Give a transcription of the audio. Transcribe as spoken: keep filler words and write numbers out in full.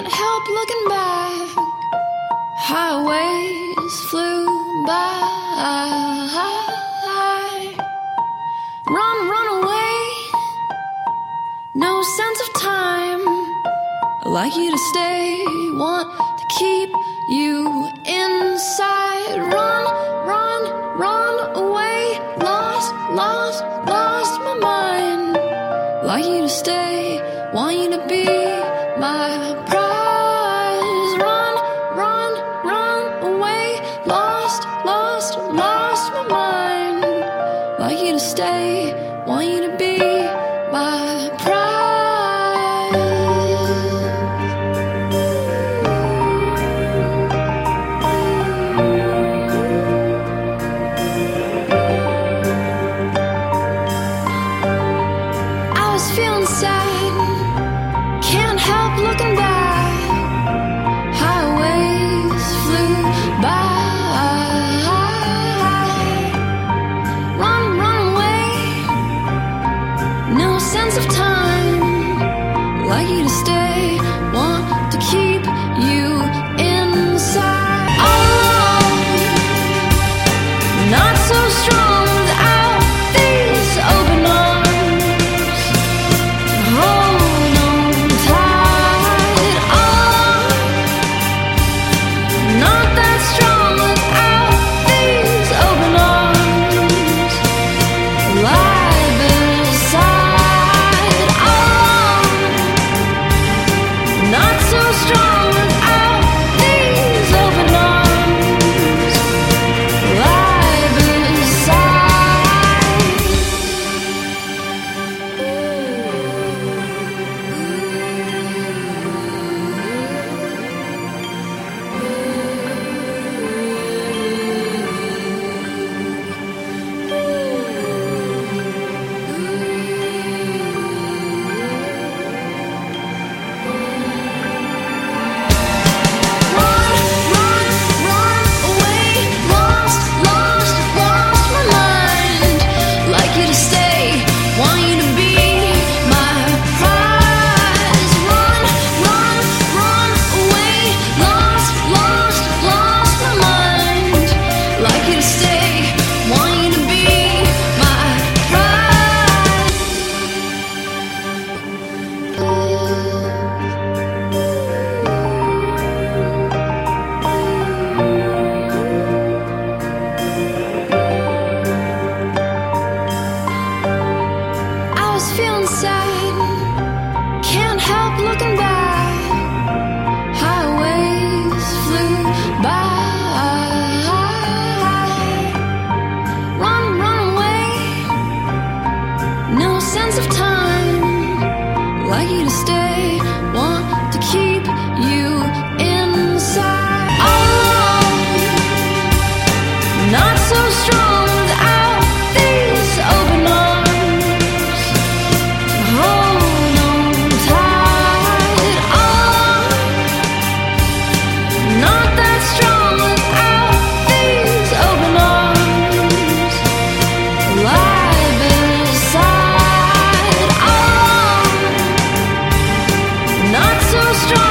Can't help looking back. Highways flew by. Run, run away. No sense of time. I'd like you to stay. Want to keep you inside. Run, run, run away. Lost, lost, lost my mind. Like you to stay. Want you to be my prize. Run, run, run away. Lost, lost, lost my mind. Like you to stay. Want you to be my prize. I was feeling sad. Can't help looking back. Highways flew by. Run, run away. No sense of time. Like you to stay. Want to keep you inside. Oh, not so strong without these open arms. Hold on tight. Oh, not that strong without these open arms. Lie beside. Oh, not so strong without these open arms. Lie beside. Run, run, run away. Lost, lost, lost my mind. Like you to stay. Want you to be my prize. Run, run, run away. Lost, lost, lost my mind. Like you to stay. Want you to be my prize. I was feeling sad. Can't help looking back. Highways flew by. Run, run away. No sense of time. Like you to stay. Want to keep you inside. Oh, not so strong without these open arms. Hold on tight. Oh, not that strong without these open arms. Lie beside. Oh, not so strong.